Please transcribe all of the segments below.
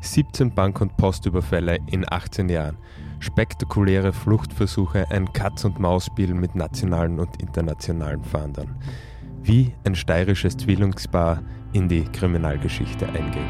17 Bank- und Postüberfälle in 18 Jahren. Spektakuläre Fluchtversuche, ein Katz-und-Maus-Spiel mit nationalen und internationalen Fahndern. Wie ein steirisches Zwillingspaar in die Kriminalgeschichte einging.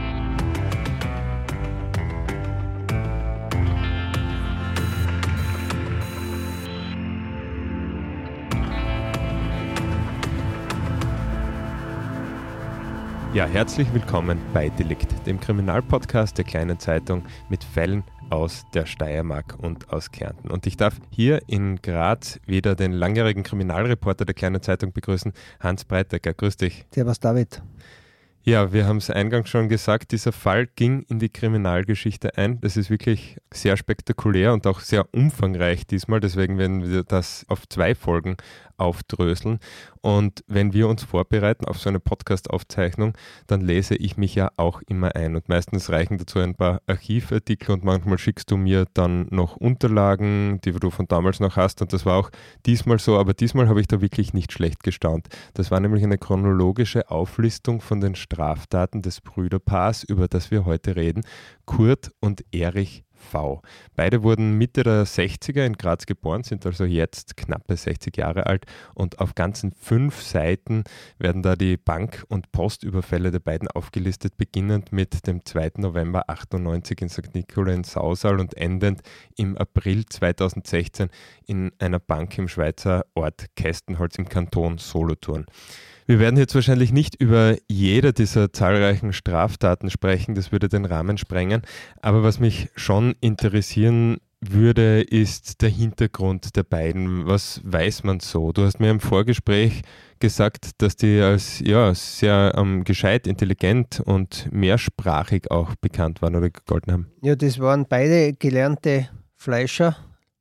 Ja, herzlich willkommen bei Delikt, dem Kriminalpodcast der Kleinen Zeitung mit Fällen aus der Steiermark und aus Kärnten. Und ich darf hier in Graz wieder den langjährigen Kriminalreporter der Kleinen Zeitung begrüßen, Hans Breitecker. Grüß dich. Servus, David. Ja, wir haben es eingangs schon gesagt, dieser Fall ging in die Kriminalgeschichte ein. Das ist wirklich sehr spektakulär und auch sehr umfangreich diesmal. Deswegen werden wir das auf 2 Folgen aufdröseln. Und wenn wir uns vorbereiten auf so eine Podcast-Aufzeichnung, dann lese ich mich ja auch immer ein. Und meistens reichen dazu ein paar Archivartikel und manchmal schickst du mir dann noch Unterlagen, die du von damals noch hast. Und das war auch diesmal so, aber diesmal habe ich da wirklich nicht schlecht gestaunt. Das war nämlich eine chronologische Auflistung von den Straftaten des Brüderpaars, über das wir heute reden, Kurt und Erich V. Beide wurden Mitte der 60er in Graz geboren, sind also jetzt knappe 60 Jahre alt und auf ganzen 5 Seiten werden da die Bank- und Postüberfälle der beiden aufgelistet, beginnend mit dem 2. November 98 in St. Nikolaus in Sausal und endend im April 2016 in einer Bank im Schweizer Ort Kästenholz im Kanton Solothurn. Wir werden jetzt wahrscheinlich nicht über jede dieser zahlreichen Straftaten sprechen, das würde den Rahmen sprengen, aber was mich schon interessieren würde, ist der Hintergrund der beiden. Was weiß man so? Du hast mir im Vorgespräch gesagt, dass die als sehr gescheit, intelligent und mehrsprachig auch bekannt waren oder gegolten haben. Ja, das waren beide gelernte Fleischer,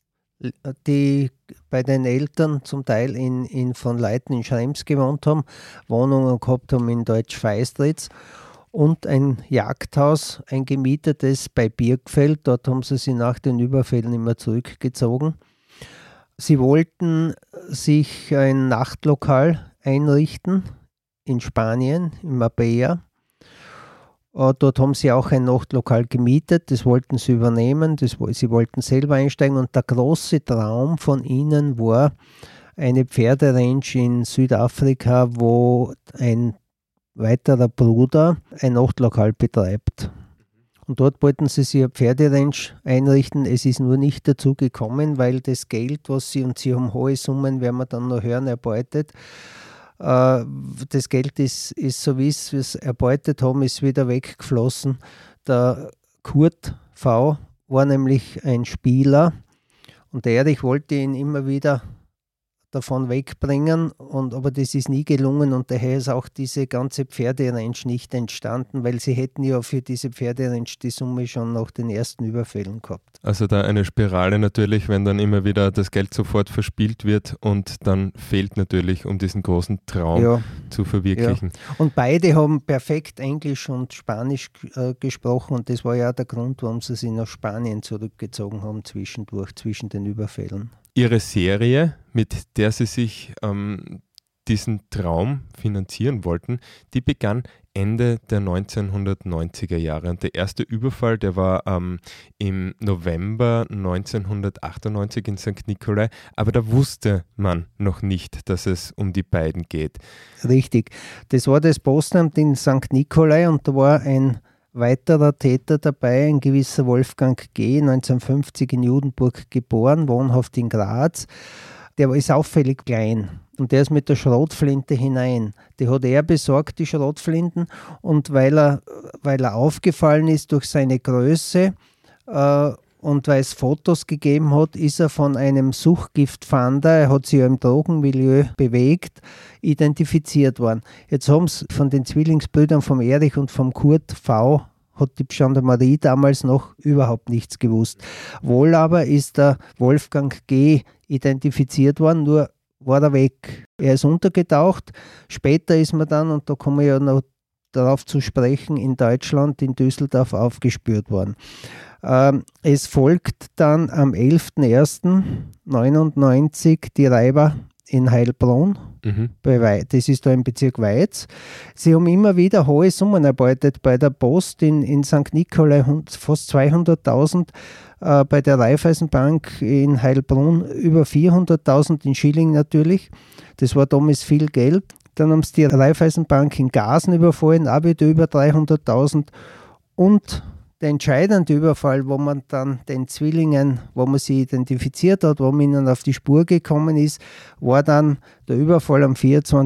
die bei den Eltern zum Teil in von Leiten in Schrems gewohnt haben, Wohnungen gehabt haben in Deutsch-Feistritz und ein Jagdhaus, ein gemietetes bei Birkfeld. Dort haben sie sich nach den Überfällen immer zurückgezogen. Sie wollten sich ein Nachtlokal einrichten in Spanien, in Marbella. Dort haben sie auch ein Nachtlokal gemietet, das wollten sie übernehmen, sie wollten selber einsteigen und der große Traum von ihnen war eine Pferderanch in Südafrika, wo ein weiterer Bruder ein Nachtlokal betreibt. Und dort wollten sie sich eine Pferderanch einrichten, es ist nur nicht dazu gekommen, weil das Geld, was sie haben hohe Summen, werden wir dann noch hören, erbeutet. Das Geld ist so wie es erbeutet haben, ist wieder weggeflossen. Der Kurt V. war nämlich ein Spieler und der Erich wollte ihn immer wieder davon wegbringen, aber das ist nie gelungen und daher ist auch diese ganze Pferderanch nicht entstanden, weil sie hätten ja für diese Pferderanch die Summe schon nach den ersten Überfällen gehabt. Also da eine Spirale natürlich, wenn dann immer wieder das Geld sofort verspielt wird und dann fehlt natürlich, um diesen großen Traum zu verwirklichen. Ja. Und beide haben perfekt Englisch und Spanisch gesprochen und das war ja der Grund, warum sie sich nach Spanien zurückgezogen haben zwischen den Überfällen. Ihre Serie, mit der Sie sich diesen Traum finanzieren wollten, die begann Ende der 1990er Jahre. Und der erste Überfall, der war im November 1998 in St. Nikolaus, aber da wusste man noch nicht, dass es um die beiden geht. Richtig. Das war das Postamt in St. Nikolaus und da war ein weiterer Täter dabei, ein gewisser Wolfgang G., 1950 in Judenburg geboren, wohnhaft in Graz. Der ist auffällig klein und der ist mit der Schrotflinte hinein. Die hat er besorgt, die Schrotflinten, und weil er aufgefallen ist durch seine Größe und weil es Fotos gegeben hat, ist er von einem Suchtgiftfahnder, er hat sich ja im Drogenmilieu bewegt, identifiziert worden. Jetzt haben sie von den Zwillingsbrüdern, vom Erich und vom Kurt V., hat die Gendarmerie damals noch überhaupt nichts gewusst. Wohl aber ist der Wolfgang G. identifiziert worden, nur war er weg. Er ist untergetaucht. Später ist man dann, und da kommen wir ja noch darauf zu sprechen, in Deutschland, in Düsseldorf aufgespürt worden. Es folgt dann am 11.01.1999 die Räuber in Heilbronn. Das ist da im Bezirk Weiz. Sie haben immer wieder hohe Summen erbeutet. Bei der Post in St. Nikolai fast 200.000, bei der Raiffeisenbank in Heilbronn über 400.000 in Schilling natürlich. Das war damals viel Geld. Dann haben sie die Raiffeisenbank in Gasen überfallen, auch wieder über 300.000. Und der entscheidende Überfall, wo man dann den Zwillingen, wo man sie identifiziert hat, wo man ihnen auf die Spur gekommen ist, war dann der Überfall am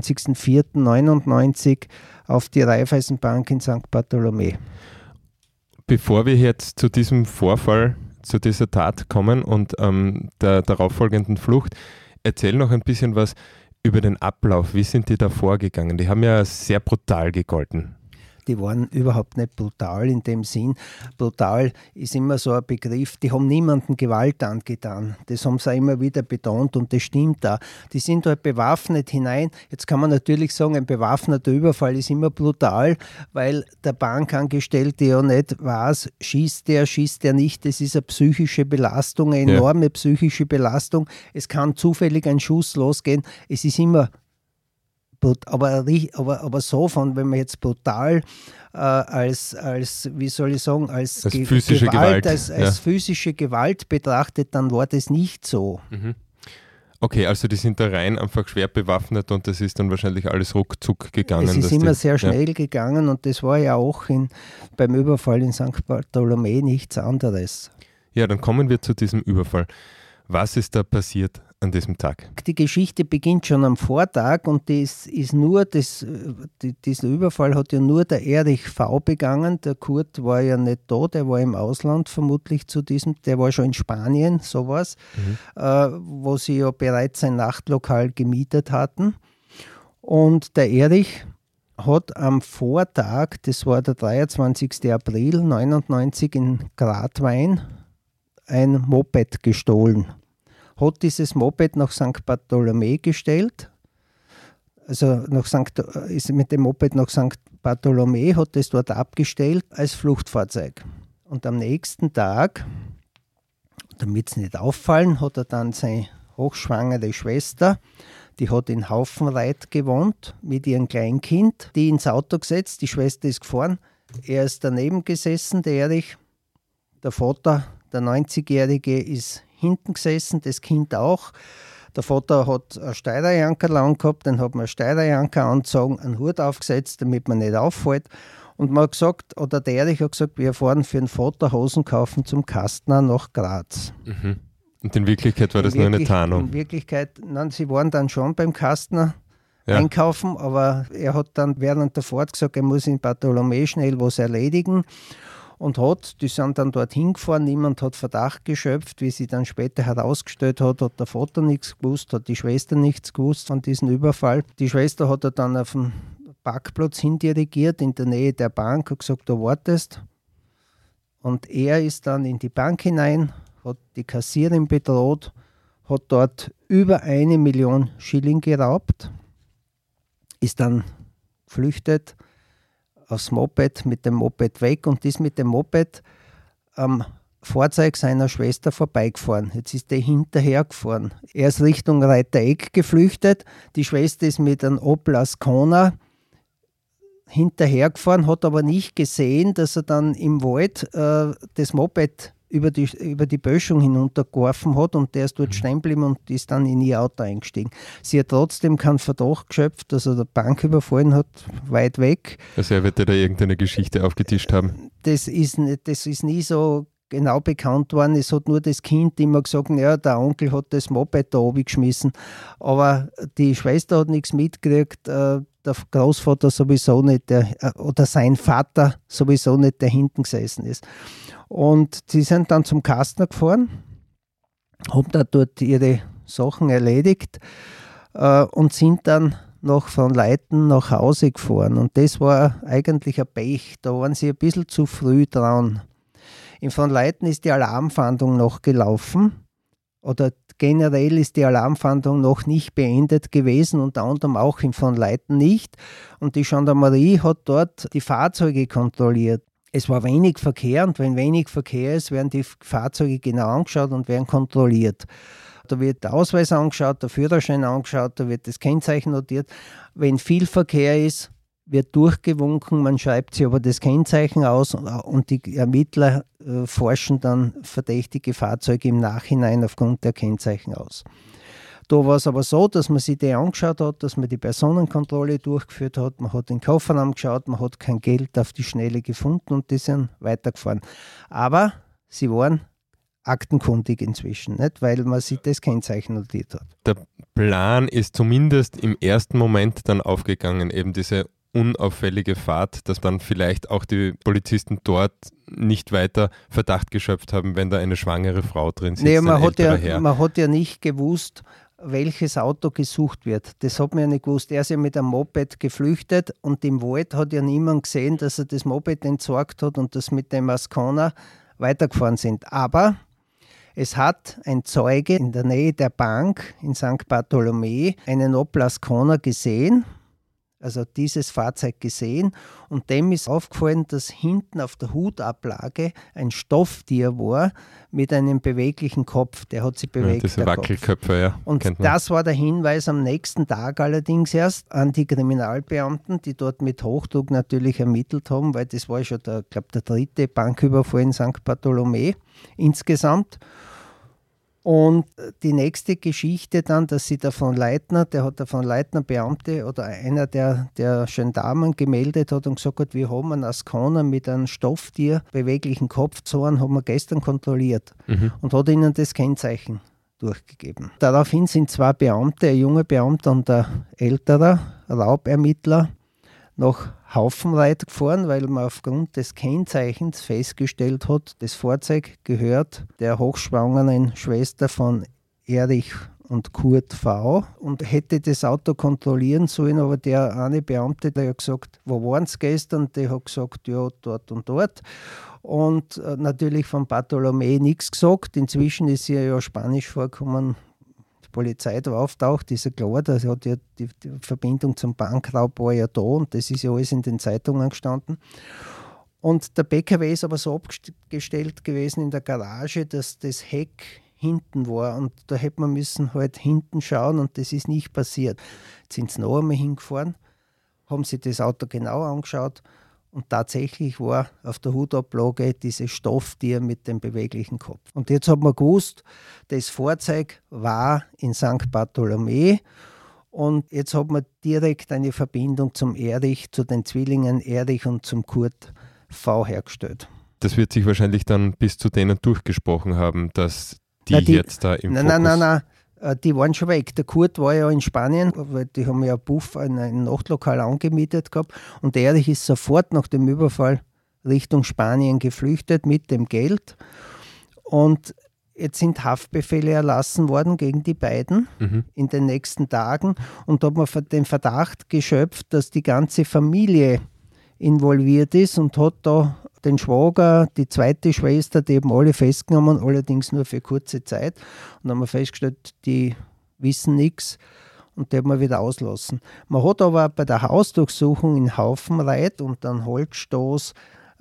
24.04.99 auf die Raiffeisenbank in St. Bartholomä. Bevor wir jetzt zu diesem Vorfall, zu dieser Tat kommen und der darauffolgenden Flucht, erzähl noch ein bisschen was über den Ablauf. Wie sind die da vorgegangen? Die haben ja sehr brutal gegolten. Die waren überhaupt nicht brutal in dem Sinn. Brutal ist immer so ein Begriff, die haben niemandem Gewalt angetan. Das haben sie auch immer wieder betont und das stimmt da. Die sind halt bewaffnet hinein. Jetzt kann man natürlich sagen, ein bewaffneter Überfall ist immer brutal, weil der Bankangestellte ja nicht weiß, schießt der nicht. Das ist eine psychische Belastung, eine enorme psychische Belastung. Es kann zufällig ein Schuss losgehen. Es ist immer aber so von, wenn man jetzt brutal als wie soll ich sagen, als physische Gewalt, als physische Gewalt betrachtet, dann war das nicht so. Okay, also die sind da rein einfach schwer bewaffnet und das ist dann wahrscheinlich alles ruckzuck gegangen. Es ist immer sehr schnell gegangen und das war ja auch beim Überfall in St. Bartholomä nichts anderes. Ja, dann kommen wir zu diesem Überfall. Was ist da passiert an diesem Tag? Die Geschichte beginnt schon am Vortag und dieser Überfall hat ja nur der Erich V. begangen. Der Kurt war ja nicht da, der war im Ausland vermutlich der war schon in Spanien, sowas, wo sie ja bereits ein Nachtlokal gemietet hatten. Und der Erich hat am Vortag, das war der 23. April 1999 in Gratwein, ein Moped gestohlen. Hat dieses Moped nach St. Bartholomä gestellt, also ist mit dem Moped nach St. Bartholomä, hat es dort abgestellt als Fluchtfahrzeug. Und am nächsten Tag, damit es nicht auffallen, hat er dann seine hochschwangere Schwester, die hat in Haufenreit gewohnt, mit ihrem Kleinkind, die ins Auto gesetzt, die Schwester ist gefahren, er ist daneben gesessen, der Erich, der Vater, der 90-Jährige ist hinten gesessen, das Kind auch. Der Vater hat einen Steirerjanker angehabt, dann hat man einen Steirerjanker angezogen, einen Hut aufgesetzt, damit man nicht auffällt. Und man hat gesagt, oder der Erich hat gesagt, wir fahren für den Vater Hosen kaufen zum Kastner nach Graz. Und in Wirklichkeit war das nur eine Tarnung? In Wirklichkeit, nein, sie waren dann schon beim Kastner einkaufen, aber er hat dann während der Fahrt gesagt, er muss in Bartholomä schnell was erledigen. Und die sind dann dorthin gefahren, niemand hat Verdacht geschöpft, wie sie dann später herausgestellt hat der Vater nichts gewusst, hat die Schwester nichts gewusst von diesem Überfall. Die Schwester hat er dann auf den Parkplatz hindirigiert, in der Nähe der Bank, hat gesagt, du wartest. Und er ist dann in die Bank hinein, hat die Kassiererin bedroht, hat dort über 1 Million Schilling geraubt, ist dann geflüchtet, aufs Moped, mit dem Moped weg und ist mit dem Moped am Fahrzeug seiner Schwester vorbeigefahren. Jetzt ist der hinterhergefahren. Er ist Richtung Reiteregg geflüchtet. Die Schwester ist mit einem Opel Ascona hinterhergefahren, hat aber nicht gesehen, dass er dann im Wald das Moped über die Böschung hinuntergeworfen hat und der ist dort stehen geblieben und ist dann in ihr Auto eingestiegen. Sie hat trotzdem keinen Verdacht geschöpft, dass er der Bank überfallen hat, weit weg. Also er wird ja da irgendeine Geschichte aufgetischt haben. Das ist nie so genau bekannt worden. Es hat nur das Kind immer gesagt, ja, der Onkel hat das Moped da oben geschmissen. Aber die Schwester hat nichts mitgekriegt, der Großvater sowieso nicht, oder sein Vater sowieso nicht, der hinten gesessen ist. Und sie sind dann zum Kastner gefahren, haben da dort ihre Sachen erledigt und sind dann von Leiten nach Hause gefahren. Und das war eigentlich ein Pech, da waren sie ein bisschen zu früh dran. In von Leiten ist die Alarmfahndung noch gelaufen oder generell ist die Alarmfahndung noch nicht beendet gewesen, unter anderem auch in von Leiten nicht. Und die Gendarmerie hat dort die Fahrzeuge kontrolliert. Es war wenig Verkehr und wenn wenig Verkehr ist, werden die Fahrzeuge genau angeschaut und werden kontrolliert. Da wird der Ausweis angeschaut, der Führerschein angeschaut, da wird das Kennzeichen notiert. Wenn viel Verkehr ist, wird durchgewunken, man schreibt sich aber das Kennzeichen aus und die Ermittler forschen dann verdächtige Fahrzeuge im Nachhinein aufgrund der Kennzeichen aus. Da war es aber so, dass man sich die angeschaut hat, dass man die Personenkontrolle durchgeführt hat, man hat den Kofferraum geschaut, man hat kein Geld auf die Schnelle gefunden und die sind weitergefahren. Aber sie waren aktenkundig inzwischen, nicht? Weil man sich das Kennzeichen notiert hat. Der Plan ist zumindest im ersten Moment dann aufgegangen, eben diese unauffällige Fahrt, dass dann vielleicht auch die Polizisten dort nicht weiter Verdacht geschöpft haben, wenn da eine schwangere Frau drin sitzt. Nee, man hat ja nicht gewusst, welches Auto gesucht wird. Das hat man ja nicht gewusst. Er ist ja mit einem Moped geflüchtet und im Wald hat ja niemand gesehen, dass er das Moped entsorgt hat und das mit dem Ascona weitergefahren sind. Aber es hat ein Zeuge in der Nähe der Bank in St. Bartholomä einen Opel Ascona gesehen, also dieses Fahrzeug gesehen, und dem ist aufgefallen, dass hinten auf der Hutablage ein Stofftier war mit einem beweglichen Kopf. Der hat sich bewegt. Ja, diese Wackelköpfe, ja. Und das war der Hinweis am nächsten Tag allerdings erst an die Kriminalbeamten, die dort mit Hochdruck natürlich ermittelt haben, weil das war schon der 3. Banküberfall in St. Bartholomä insgesamt. Und die nächste Geschichte dann, dass sie der von Leitner Beamte oder einer der Gendarmen gemeldet hat und gesagt hat, wir haben einen Ascona mit einem Stofftier, beweglichen Kopfzahn, haben wir gestern kontrolliert und hat ihnen das Kennzeichen durchgegeben. Daraufhin sind 2 Beamte, ein junger Beamter und ein älterer Raubermittler, nach Haufenreit gefahren, weil man aufgrund des Kennzeichens festgestellt hat, das Fahrzeug gehört der hochschwangeren Schwester von Erich und Kurt V. und hätte das Auto kontrollieren sollen, aber der eine Beamte, der hat gesagt, wo waren sie gestern? Der hat gesagt, ja, dort und dort. Und natürlich von Bartholomä nichts gesagt. Inzwischen ist ihr ja Spanisch vorgekommen, Polizei da auftaucht, ist ja klar, da hat ja die Verbindung zum Bankraub war ja da und das ist ja alles in den Zeitungen gestanden. Und der PKW ist aber so abgestellt gewesen in der Garage, dass das Heck hinten war und da hätte man müssen halt hinten schauen und das ist nicht passiert. Jetzt sind sie noch einmal hingefahren, haben sich das Auto genau angeschaut und tatsächlich war auf der Hutablage dieses Stofftier mit dem beweglichen Kopf. Und jetzt hat man gewusst, das Fahrzeug war in St. Bartholomä und jetzt hat man direkt eine Verbindung zum Erich, zu den Zwillingen Erich und zum Kurt V hergestellt. Das wird sich wahrscheinlich dann bis zu denen durchgesprochen haben, dass die jetzt da im Fokus... Nein. Die waren schon weg. Der Kurt war ja in Spanien, weil die haben ja Buff in ein Nachtlokal angemietet gehabt und der Erich ist sofort nach dem Überfall Richtung Spanien geflüchtet mit dem Geld und jetzt sind Haftbefehle erlassen worden gegen die beiden in den nächsten Tagen und da hat man den Verdacht geschöpft, dass die ganze Familie involviert ist und hat da den Schwager, die zweite Schwester, die eben alle festgenommen, allerdings nur für kurze Zeit. Und dann haben wir festgestellt, die wissen nichts und die haben wir wieder auslassen. Man hat aber bei der Hausdurchsuchung in Haufenreit und dann Holzstoß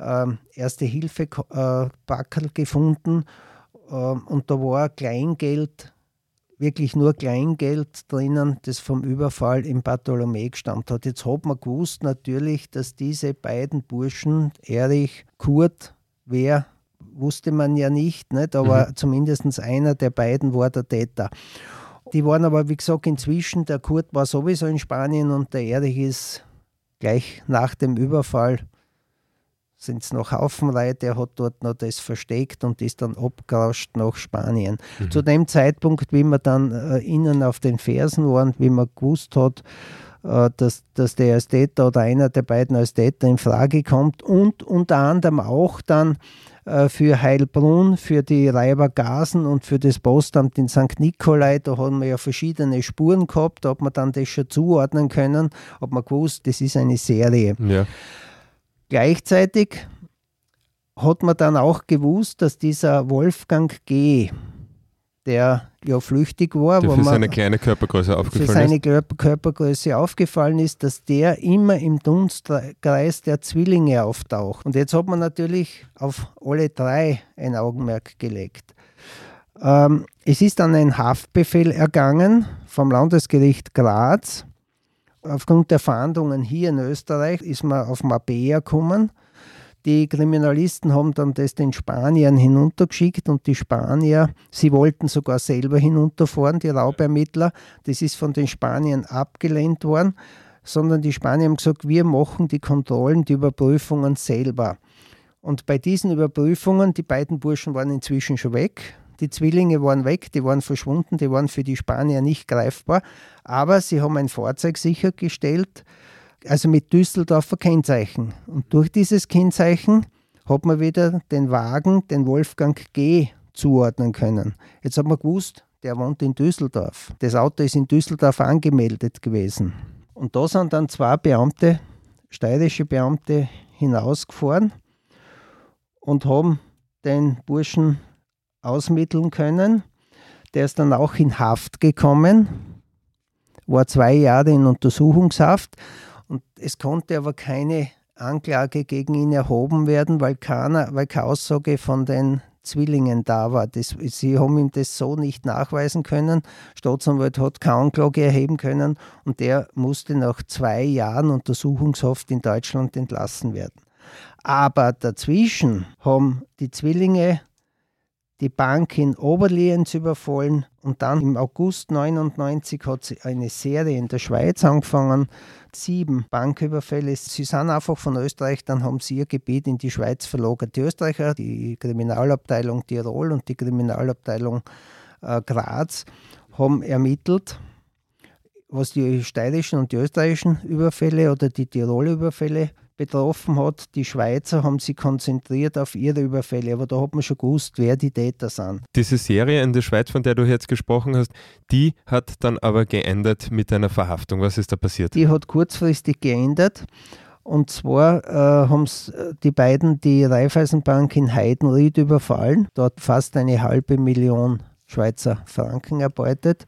Erste-Hilfe-Packerl gefunden und da war Kleingeld, wirklich nur Kleingeld drinnen, das vom Überfall in Bartholomä gestammt hat. Jetzt hat man gewusst natürlich, dass diese beiden Burschen, Erich, Kurt, wer, wusste man ja nicht, aber zumindest einer der beiden war der Täter. Die waren aber, wie gesagt, inzwischen, der Kurt war sowieso in Spanien und der Erich ist gleich nach dem Überfall, sind es noch Haufenreit, der hat dort noch das versteckt und ist dann abgerauscht nach Spanien. Zu dem Zeitpunkt, wie wir dann ihnen auf den Fersen waren, wie man gewusst hat, dass der als Täter oder einer der beiden als Täter in Frage kommt und unter anderem auch dann für Heilbrunn, für die Reiber Gasen und für das Postamt in St. Nikolai, da haben wir ja verschiedene Spuren gehabt, da hat man dann das schon zuordnen können, hat man gewusst, das ist eine Serie. Ja. Gleichzeitig hat man dann auch gewusst, dass dieser Wolfgang G., der ja flüchtig war, der für seine kleine Körpergröße aufgefallen ist, dass der immer im Dunstkreis der Zwillinge auftaucht. Und jetzt hat man natürlich auf alle 3 ein Augenmerk gelegt. Es ist dann ein Haftbefehl ergangen vom Landesgericht Graz. Aufgrund der Fahndungen hier in Österreich ist man auf Mabea gekommen. Die Kriminalisten haben dann das den Spaniern hinuntergeschickt und die Spanier, sie wollten sogar selber hinunterfahren, die Raubermittler. Das ist von den Spaniern abgelehnt worden, sondern die Spanier haben gesagt, wir machen die Kontrollen, die Überprüfungen selber. Und bei diesen Überprüfungen, die beiden Burschen waren inzwischen schon weg, die Zwillinge waren weg, die waren verschwunden, die waren für die Spanier nicht greifbar, aber sie haben ein Fahrzeug sichergestellt, also mit Düsseldorfer Kennzeichen. Und durch dieses Kennzeichen hat man wieder den Wagen, den Wolfgang G. zuordnen können. Jetzt hat man gewusst, der wohnt in Düsseldorf. Das Auto ist in Düsseldorf angemeldet gewesen. Und da sind dann zwei Beamte, steirische Beamte, hinausgefahren und haben den Burschen ausmitteln können. Der ist dann auch in Haft gekommen, war 2 Jahre in Untersuchungshaft. Und es konnte aber keine Anklage gegen ihn erhoben werden, weil keine Aussage von den Zwillingen da war. Sie haben ihm das so nicht nachweisen können. Staatsanwalt hat keine Anklage erheben können und der musste nach 2 Jahren Untersuchungshaft in Deutschland entlassen werden. Aber dazwischen haben die Zwillinge die Bank in Oberlienz überfallen und dann im August 1999 hat sie eine Serie in der Schweiz angefangen. 7 Banküberfälle. Sie sind einfach von Österreich, dann haben sie ihr Gebiet in die Schweiz verlagert. Die Österreicher, die Kriminalabteilung Tirol und die Kriminalabteilung Graz haben ermittelt, was die steirischen und die österreichischen Überfälle oder die Tiroler Überfälle betroffen hat. Die Schweizer haben sich konzentriert auf ihre Überfälle, aber da hat man schon gewusst, wer die Täter sind. Diese Serie in der Schweiz, von der du jetzt gesprochen hast, die hat dann aber geendet mit einer Verhaftung. Was ist da passiert? Die hat kurzfristig geendet. Und zwar haben die beiden die Raiffeisenbank in Heidenried überfallen, dort fast 500.000 Schweizer Franken erbeutet.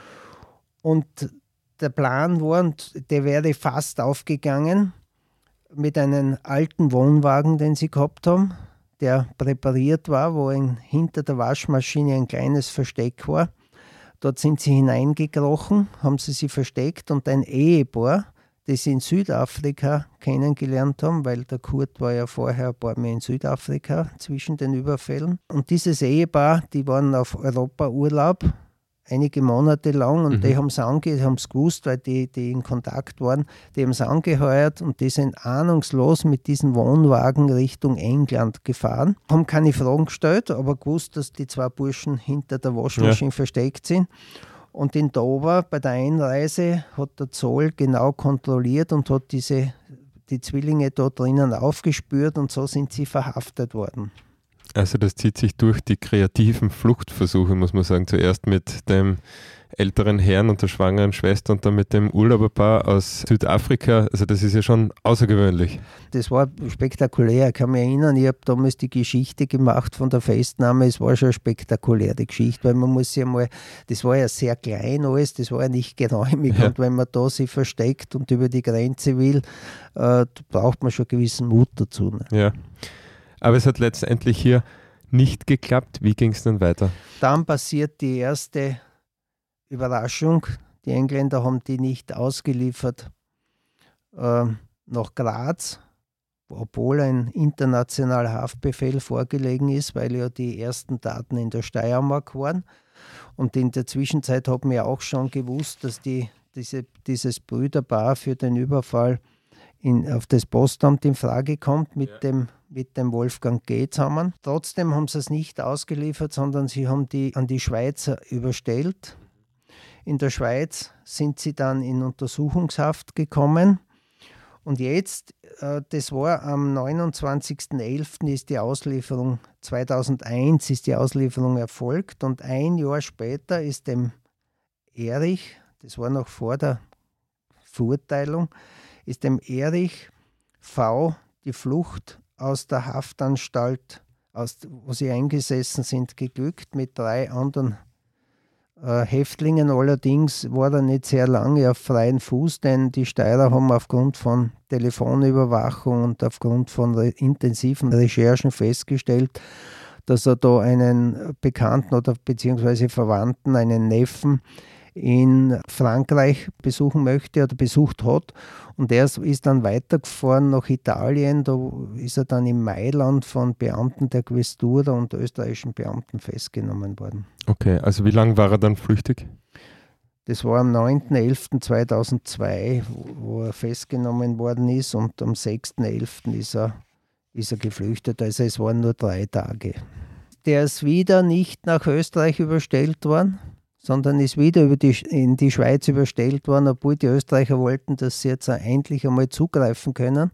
Und der Plan war, und der wäre fast aufgegangen, mit einem alten Wohnwagen, den sie gehabt haben, der präpariert war, wo hinter der Waschmaschine ein kleines Versteck war. Dort sind sie hineingekrochen, haben sie versteckt und ein Ehepaar, das sie in Südafrika kennengelernt haben, weil der Kurt war ja vorher ein paar Mal in Südafrika zwischen den Überfällen. Und dieses Ehepaar, die waren auf Europa-Urlaub, einige Monate lang und die haben es gewusst, weil die in Kontakt waren, die haben es angeheuert und die sind ahnungslos mit diesem Wohnwagen Richtung England gefahren. Haben keine Fragen gestellt, aber gewusst, dass die 2 Burschen hinter der Waschmaschine versteckt sind. Und in Dover bei der Einreise hat der Zoll genau kontrolliert und hat die Zwillinge dort drinnen aufgespürt und so sind sie verhaftet worden. Also das zieht sich durch die kreativen Fluchtversuche, muss man sagen. Zuerst mit dem älteren Herrn und der schwangeren Schwester und dann mit dem Urlauberpaar aus Südafrika. Also das ist ja schon außergewöhnlich. Das war spektakulär. Ich kann mich erinnern, ich habe damals die Geschichte gemacht von der Festnahme. Es war schon eine spektakuläre Geschichte, weil man muss ja mal, das war ja sehr klein alles, das war ja nicht geräumig. Ja. Und wenn man da sich versteckt und über die Grenze will, braucht man schon gewissen Mut dazu. Ne? Ja. Aber es hat letztendlich hier nicht geklappt. Wie ging es dann weiter? Dann passiert die erste Überraschung. Die Engländer haben die nicht ausgeliefert nach Graz, obwohl ein internationaler Haftbefehl vorgelegen ist, weil ja die ersten Taten in der Steiermark waren. Und in der Zwischenzeit haben wir auch schon gewusst, dass dieses Brüderpaar für den Überfall auf das Postamt in Frage kommt mit dem Wolfgang G. zusammen. Trotzdem haben sie es nicht ausgeliefert, sondern sie haben die an die Schweizer überstellt. In der Schweiz sind sie dann in Untersuchungshaft gekommen. Und jetzt, das war am 29.11. ist die Auslieferung, 2001 ist die Auslieferung erfolgt und 1 Jahr später ist dem Erich, das war noch vor der Verurteilung, ist dem Erich V. die Flucht aus der Haftanstalt, wo sie eingesessen sind, geglückt mit 3 anderen Häftlingen. Allerdings war er nicht sehr lange auf freien Fuß, denn die Steirer haben aufgrund von Telefonüberwachung und aufgrund von intensiven Recherchen festgestellt, dass er da einen Bekannten oder beziehungsweise Verwandten, einen Neffen in Frankreich besuchen möchte oder besucht hat. Und er ist dann weitergefahren nach Italien. Da ist er dann in Mailand von Beamten der Questura und österreichischen Beamten festgenommen worden. Okay, also wie lange war er dann flüchtig? Das war am 9.11.2002, wo er festgenommen worden ist, und am 6.11. ist er geflüchtet. Also es waren nur 3 Tage. Der ist wieder nicht nach Österreich überstellt worden, sondern ist wieder in die Schweiz überstellt worden, obwohl die Österreicher wollten, dass sie jetzt endlich einmal zugreifen können.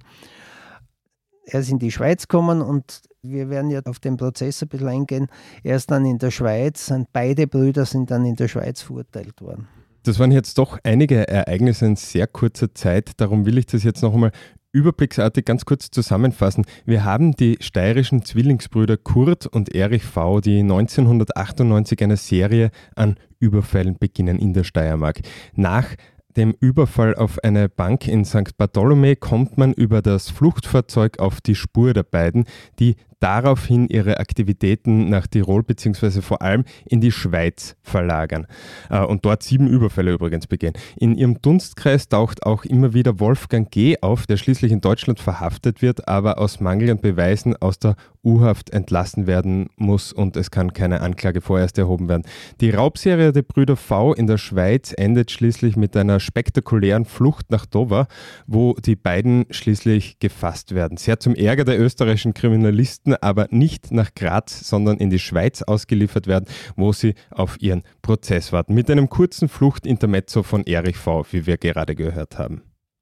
Er ist in die Schweiz gekommen und wir werden ja auf den Prozess ein bisschen eingehen. Er ist dann in der Schweiz, und beide Brüder sind dann in der Schweiz verurteilt worden. Das waren jetzt doch einige Ereignisse in sehr kurzer Zeit. Darum will ich das jetzt noch einmal überblicksartig ganz kurz zusammenfassen. Wir haben die steirischen Zwillingsbrüder Kurt und Erich V., die 1998 eine Serie an Überfällen beginnen in der Steiermark. Nach dem Überfall auf eine Bank in St. Bartholomä kommt man über das Fluchtfahrzeug auf die Spur der beiden, die daraufhin ihre Aktivitäten nach Tirol bzw. vor allem in die Schweiz verlagern und dort 7 Überfälle übrigens begehen. In ihrem Dunstkreis taucht auch immer wieder Wolfgang G. auf, der schließlich in Deutschland verhaftet wird, aber aus Mangel an Beweisen aus der U-Haft entlassen werden muss und es kann keine Anklage vorerst erhoben werden. Die Raubserie der Brüder V. in der Schweiz endet schließlich mit einer spektakulären Flucht nach Dover, wo die beiden schließlich gefasst werden. Sehr zum Ärger der österreichischen Kriminalisten, aber nicht nach Graz, sondern in die Schweiz ausgeliefert werden, wo sie auf ihren Prozess warten. Mit einem kurzen Fluchtintermezzo von Erich V., wie wir gerade gehört haben.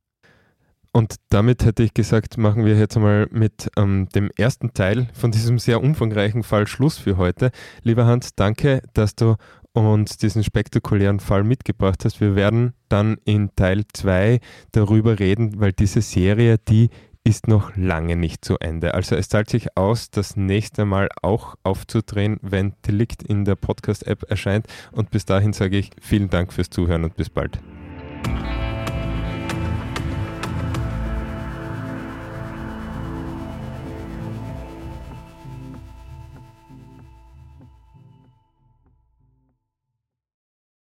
Und damit hätte ich gesagt, machen wir jetzt einmal mit dem ersten Teil von diesem sehr umfangreichen Fall Schluss für heute. Lieber Hans, danke, dass du uns diesen spektakulären Fall mitgebracht hast. Wir werden dann in Teil 2 darüber reden, weil diese Serie, die ist noch lange nicht zu Ende. Also es zahlt sich aus, das nächste Mal auch aufzudrehen, wenn Delikt in der Podcast-App erscheint. Und bis dahin sage ich vielen Dank fürs Zuhören und bis bald.